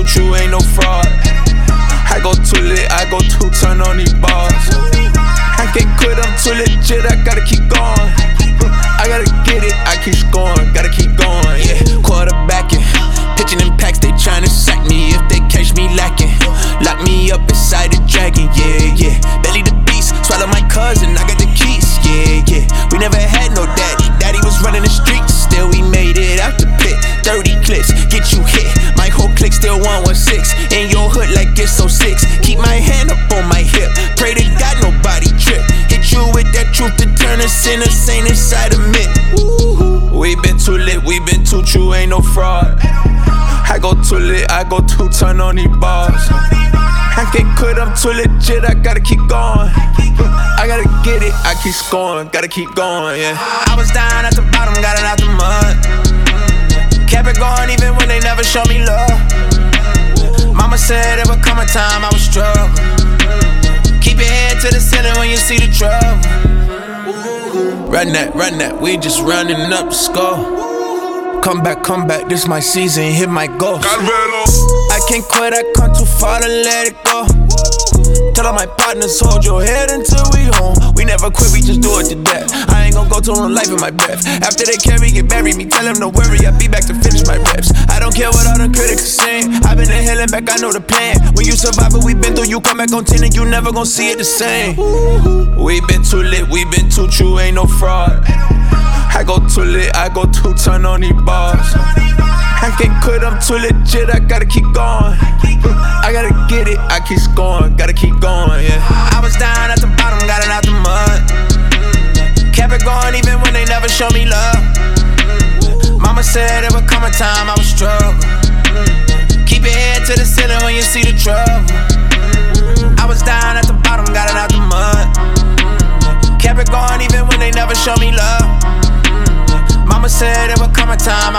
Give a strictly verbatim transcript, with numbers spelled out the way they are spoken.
true, ain't no fraud. I go too lit, I go too turn on these bars. I can't quit, I'm too legit, I gotta keep going. I gotta get it, I keep scoring, gotta keep going, yeah. Quarterbacking, pitching in packs, they tryna sack me if they catch me lacking. Lock me up inside the dragon, yeah, yeah. Belly the beast, swallow my cousin, I got the keys, yeah, yeah. We never had no daddy, daddy was running the streets. Still we made it out the pit, thirty clips, get you hit. My whole clique still one one six, in your hood like it's oh six. Keep my hand up on my hip, pray to God nobody trip. Hit you with that truth to turn us into saint inside a myth. We been too lit, we been too true, ain't no fraud. I go too lit, I go too turn on these bars. I can't quit, I'm too legit, I gotta keep going. I gotta get it, I keep scoring, gotta keep going, yeah. I was down at the bottom, got it out the mud. Kept it going even when they never showed me love. Mama said it would come a time I would struggle. Keep your head to the ceiling when you see the trouble. Run that, run that, we just running up the score. Come back, come back, this my season, hit my goal. I can't quit, I come too far to let it go. Tell all my partners, hold your head until we home. We never quit, we just do it to death. I ain't gon' go to no life in my breath. After they carry it, bury me, tell them no worry, I'll be back to finish my reps. I don't care what all the critics are saying. I've been in hell and back, I know the plan. When you survive what we been through, you come back on ten and you never gon' see it the same. We been too lit, we been too true, ain't no fraud. I go too lit, I go too turn on these bars. I can't quit, I'm too legit, I gotta keep going. I gotta get it, I keep scoring, gotta keep going, yeah. I was down at the bottom, got it out the mud. Kept it going even when they never showed me love. Mama said it would come a time I would struggle. Keep your head to the ceiling when you see the trouble. I was down at the bottom, got it out the mud. Kept it going even when they never showed me love. Mama said it would come a time